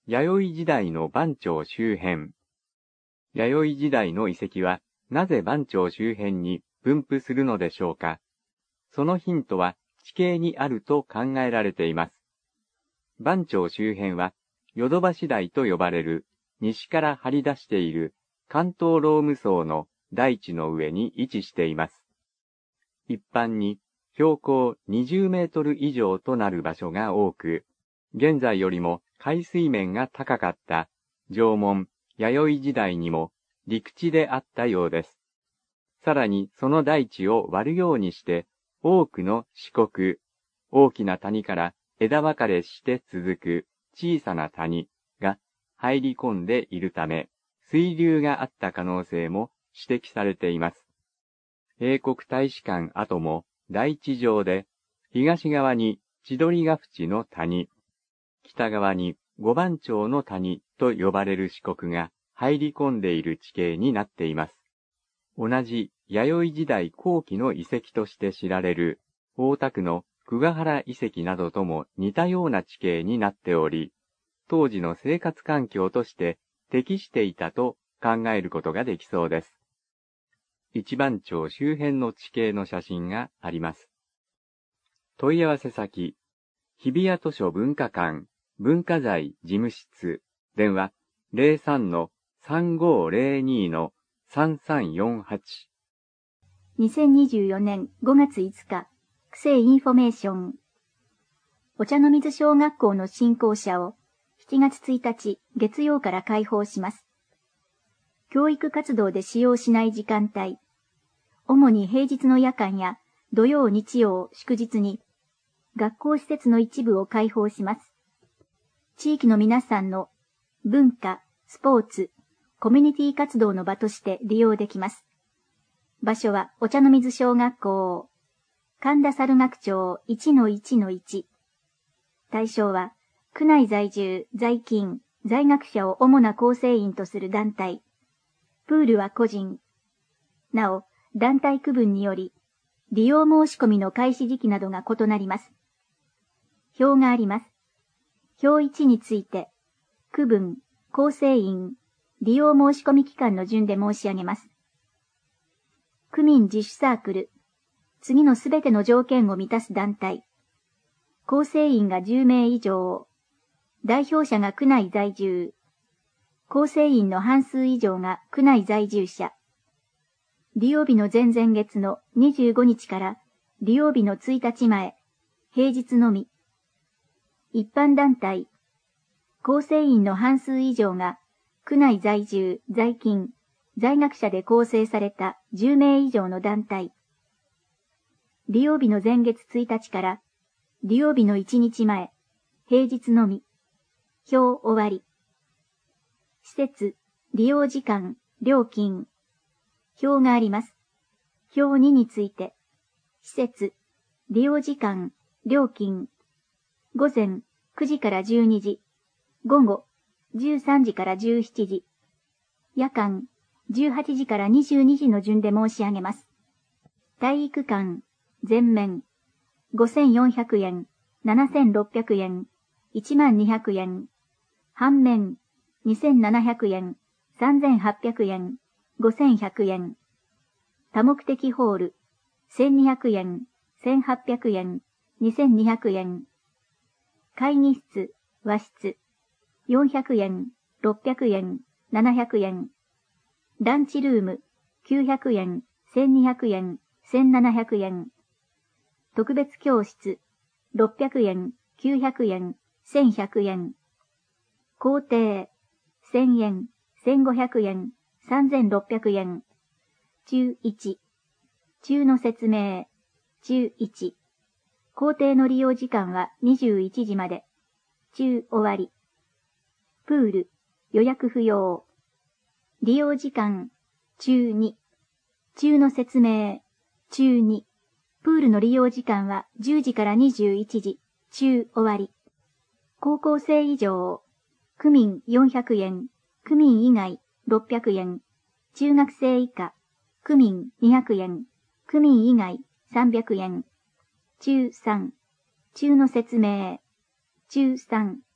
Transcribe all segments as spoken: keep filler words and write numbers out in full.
弥生時代の番町周辺。弥生時代の遺跡はなぜ番町周辺に分布するのでしょうか。そのヒントは地形にあると考えられています。番町周辺はヨドバシ台と呼ばれる西から張り出している関東ローム層の大地の上に位置しています。一般に標高にじゅうメートル以上となる場所が多く、現在よりも海水面が高かった縄文、弥生時代にも陸地であったようです。さらにその大地を割るようにして多くの四国、大きな谷から枝分かれして続く小さな谷が入り込んでいるため、水流があった可能性も指摘されています。英国大使館跡も大地上で、東側に千鳥ヶ淵の谷、北側に五番町の谷と呼ばれる四国が入り込んでいる地形になっています。同じ弥生時代後期の遺跡として知られる大田区の久我原遺跡などとも似たような地形になっており、当時の生活環境として適していたと考えることができそうです。一番町周辺の地形の写真があります。問い合わせ先、日比谷図書文化館文化財事務室、電話 ゼロさんのさんごーゼロにのさんさんよんはち。 にせんにじゅうよねんごがついつか、区政インフォメーション。お茶の水小学校の新校舎をしちがつついたち月曜から開放します。教育活動で使用しない時間帯、主に平日の夜間や土曜日曜祝日に学校施設の一部を開放します。地域の皆さんの文化、スポーツ、コミュニティ活動の場として利用できます。場所はお茶の水小学校、神田猿楽町 いちのいちのいち。対象は、区内在住、在勤、在学者を主な構成員とする団体。プールは個人。なお、団体区分により、利用申し込みの開始時期などが異なります。表があります。表いちについて、区分、構成員、利用申し込み期間の順で申し上げます。区民自主サークル、次のすべての条件を満たす団体。構成員がじゅうめい以上、代表者が区内在住、構成員の半数以上が区内在住者。利用日の前々月のにじゅうごにちから利用日のついたちまえ、平日のみ。一般団体、構成員の半数以上が区内在住、在勤、在学者で構成されたじゅうめい以上の団体。利用日の前月ついたちから利用日のいちにちまえ、平日のみ。表終わり。施設、利用時間、料金。表があります。表にについて。施設、利用時間、料金。午前くじからじゅうにじ。午後じゅうさんじからじゅうしちじ。夜間じゅうはちじからにじゅうにじの順で申し上げます。体育館、全面。ごせんよんひゃくえん、ななせんろっぴゃくえん、いちまんにひゃくえん。半面、にせんななひゃくえん、さんぜんはっぴゃくえん、ごせんひゃくえん。多目的ホール、せんにひゃくえん、せんはっぴゃくえん、にせんにひゃくえん。会議室、和室、よんひゃくえん、ろっぴゃくえん、ななひゃくえん。ランチルーム、きゅうひゃくえん、せんにひゃくえん、せんななひゃくえん。特別教室、ろっぴゃくえん、きゅうひゃくえん、せんひゃくえん。校庭、せんえん、せんごひゃくえん、さんぜんろっぴゃくえん。中いち。中の説明。中いち。校庭の利用時間はにじゅういちじまで。中終わり。プール、予約不要。利用時間、中に。中の説明。中に。プールの利用時間はじゅうじからにじゅういちじ。中終わり。高校生以上。区民よんひゃくえん。区民以外ろっぴゃくえん。中学生以下。区民にひゃくえん。区民以外さんびゃくえん。中さん。中の説明。中さん。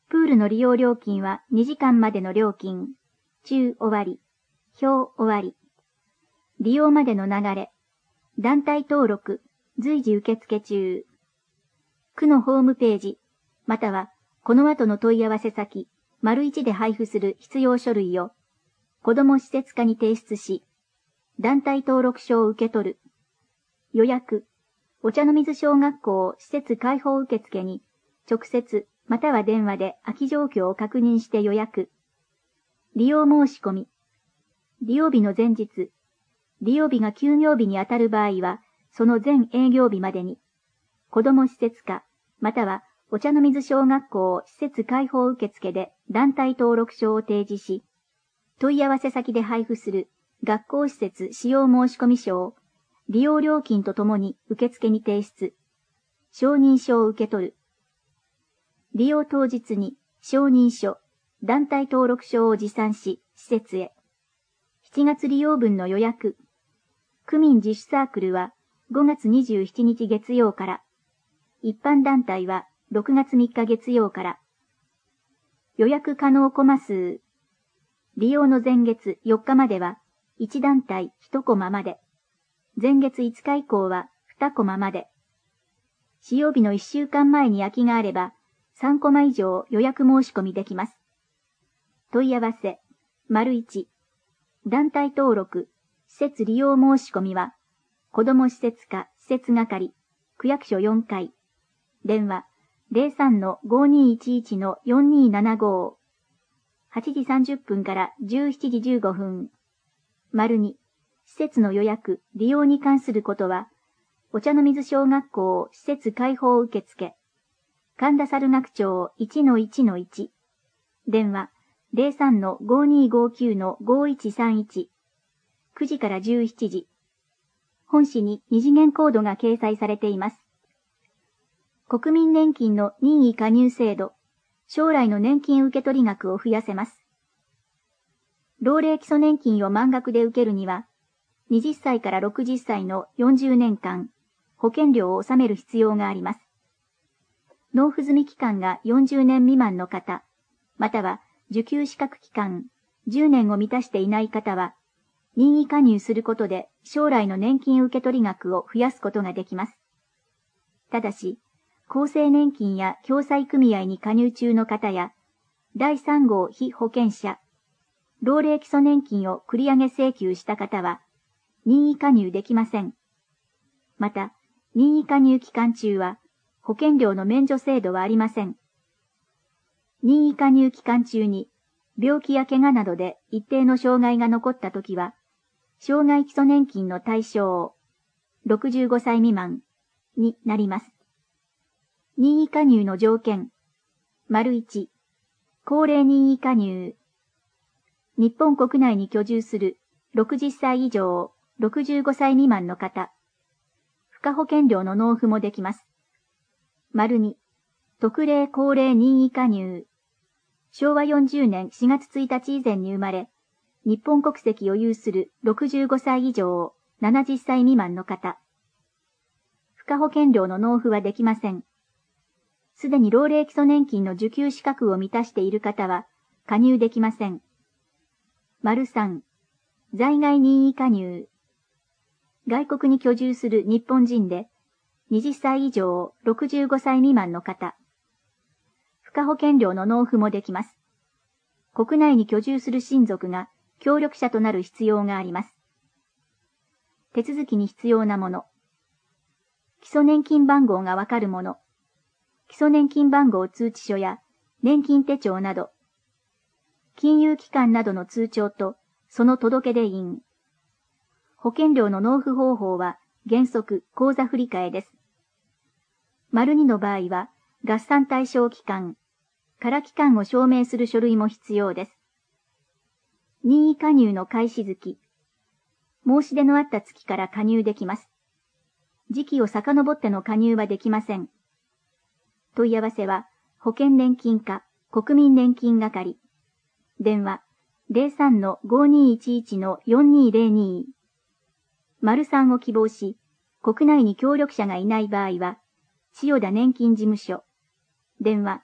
プールの利用料金はにじかんまでの料金。中終わり。表終わり。利用までの流れ。団体登録。随時受付中。区のホームページ、またはこの後の問い合わせ先、丸一で配布する必要書類を子ども施設課に提出し、団体登録書を受け取る。予約。お茶の水小学校施設開放受付に直接または電話で空き状況を確認して予約。利用申し込み。利用日の前日。利用日が休業日にあたる場合は、その全営業日までに、子ども施設課、またはお茶の水小学校施設開放受付で団体登録書を提示し、問い合わせ先で配布する学校施設使用申込書を利用料金とともに受付に提出。承認書を受け取る。利用当日に承認書、団体登録書を持参し、施設へ。しちがつ利用分の予約。区民自主サークルはごがつにじゅうしちにち月曜から。一般団体はろくがつみっか月曜から。予約可能コマ数。利用の前月よっかまではいち団体いちコマまで。前月いつか以降はにコマまで。使用日のいっしゅうかんまえに空きがあればさんコマ以上予約申し込みできます。問い合わせ、丸いち。団体登録、施設利用申し込みは、子ども施設課施設係、区役所よんかい。電話、ゼロさんのごにいちいちのよんにーななご。はちじさんじゅっぷんからじゅうしちじじゅうごふん。丸に、施設の予約、利用に関することは、お茶の水小学校施設開放受付、神田猿楽町 いちのいちのいち。電話、ゼロさんのごにーごきゅうのごいちさんいち。くじからじゅうしちじ。本誌に二次元コードが掲載されています。国民年金の任意加入制度、将来の年金受取額を増やせます。老齢基礎年金を満額で受けるには、はたちからろくじゅっさいのよんじゅうねんかん、保険料を納める必要があります。納付済み期間がよんじゅうねん未満の方、または受給資格期間じゅうねんを満たしていない方は、任意加入することで将来の年金受取額を増やすことができます。ただし、厚生年金や共済組合に加入中の方や、だいさん号被保険者、老齢基礎年金を繰り上げ請求した方は、任意加入できません。また、任意加入期間中は、保険料の免除制度はありません。任意加入期間中に、病気や怪我などで一定の障害が残ったときは、障害基礎年金の対象、ろくじゅうごさい未満になります。任意加入の条件、丸いち、高齢任意加入。日本国内に居住するろくじゅっさい以上、ろくじゅうごさい未満の方。付加保険料の納付もできます。丸に、特例高齢任意加入。しょうわよんじゅうねんしがつついたち以前に生まれ、日本国籍を有するろくじゅうごさい以上、ななじゅっさい未満の方。付加保険料の納付はできません。すでに老齢基礎年金の受給資格を満たしている方は、加入できません。丸さん、在外任意加入。外国に居住する日本人で、はたち以上、ろくじゅうごさい未満の方。付加保険料の納付もできます。国内に居住する親族が協力者となる必要があります。手続きに必要なもの。基礎年金番号がわかるもの。基礎年金番号通知書や年金手帳など。金融機関などの通帳とその届出印。保険料の納付方法は原則口座振替です。丸にの場合は合算対象期間、から期間を証明する書類も必要です。任意加入の開始月。申し出のあった月から加入できます。時期を遡っての加入はできません。問い合わせは保険年金課国民年金係。電話ゼロさんのごにーいちいちのよんにーゼロに。丸さんを希望し、国内に協力者がいない場合は、千代田年金事務所。電話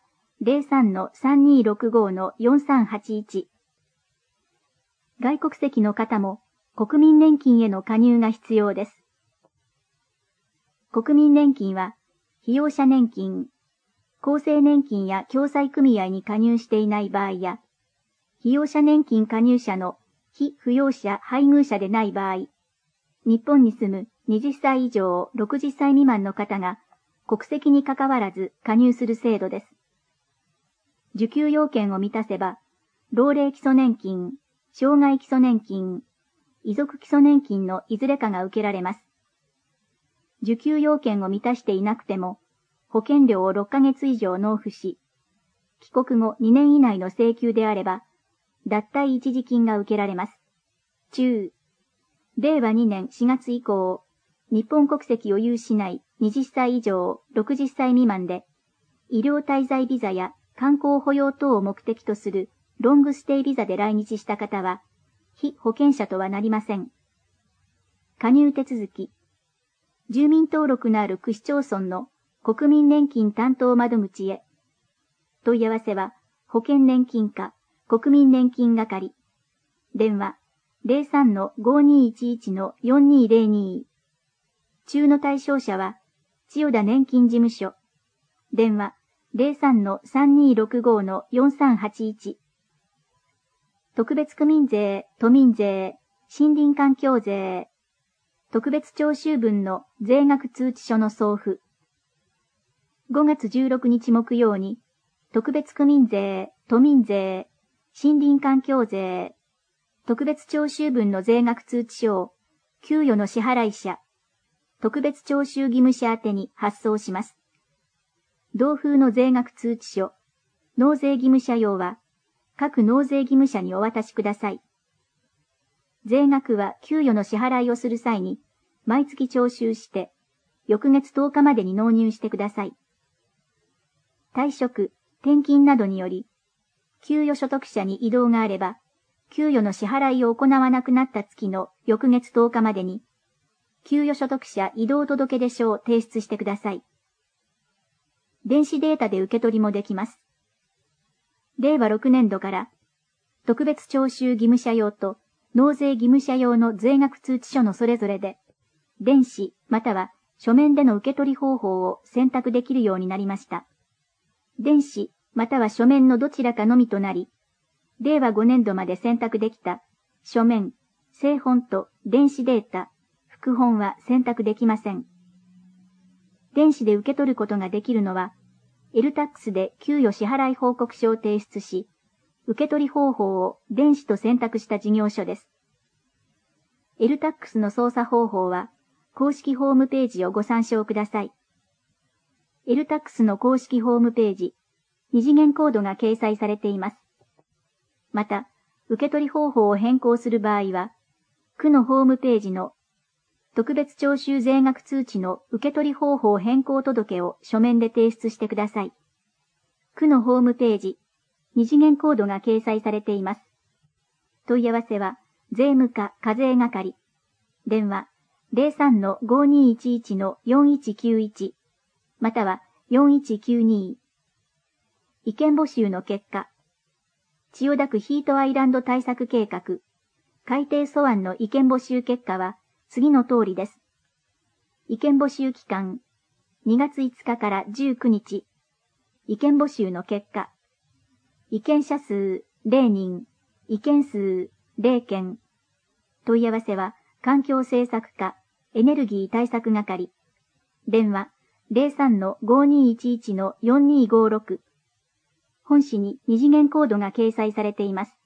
ゼロさんのさんにーろくごのよんさんはちいち。外国籍の方も国民年金への加入が必要です。国民年金は、被用者年金、厚生年金や共済組合に加入していない場合や、被用者年金加入者の非扶養者配偶者でない場合、日本に住むはたちさい以上ろくじゅっさい未満の方が国籍に関わらず加入する制度です。受給要件を満たせば、老齢基礎年金、障害基礎年金、遺族基礎年金のいずれかが受けられます。受給要件を満たしていなくても、保険料をろっかげつ以上納付し、帰国後にねん以内の請求であれば、脱退一時金が受けられます。中、れいわにねんしがつ以降、日本国籍を有しないはたちさい以上ろくじゅっさい未満で、医療滞在ビザや観光保養等を目的とするロングステイビザで来日した方は、被保険者とはなりません。加入手続き。住民登録のある区市町村の国民年金担当窓口へ。問い合わせは、保険年金課、国民年金係。電話、ゼロさんのごにーいちいちのよんにーゼロに。中の対象者は、千代田年金事務所。電話、ゼロさんのさんにーろくごのよんさんはちいち。特別区民税、都民税、森林環境税。特別徴収分の税額通知書の送付。ごがつじゅうろくにち木曜に、特別区民税、都民税、森林環境税、特別徴収分の税額通知書を、給与の支払い者、特別徴収義務者宛てに発送します。同封の税額通知書、納税義務者用は、各納税義務者にお渡しください。税額は給与の支払いをする際に、毎月徴収して、翌月とおかまでに納入してください。退職、転勤などにより、給与所得者に異動があれば、給与の支払いを行わなくなった月の翌月とおかまでに、給与所得者異動届出書を提出してください。電子データで受け取りもできます。れいわろくねんどから、特別徴収義務者用と納税義務者用の税額通知書のそれぞれで、電子または書面での受け取り方法を選択できるようになりました。電子または書面のどちらかのみとなり、れいわごねんどまで選択できた書面、正本と電子データ、副本は選択できません。電子で受け取ることができるのは、エルタックス で給与支払い報告書を提出し、受け取り方法を電子と選択した事業所です。エルタックス の操作方法は、公式ホームページをご参照ください。エルタックス の公式ホームページ、二次元コードが掲載されています。また、受け取り方法を変更する場合は、区のホームページの特別徴収税額通知の受け取り方法変更届を書面で提出してください。区のホームページ、二次元コードが掲載されています。問い合わせは、税務課課税係。電話、ゼロさんのごにーいちいちのよんいちきゅういち、またはよんいちきゅうに。意見募集の結果、千代田区ヒートアイランド対策計画、改定素案の意見募集結果は次の通りです。意見募集期間、にがついつかからじゅうくにち。意見募集の結果、意見者数ゼロにん、意見数ゼロけん。問い合わせは環境政策課エネルギー対策係。電話ゼロさんのごにーいちいちのよんにーごろく。本紙に二次元コードが掲載されています。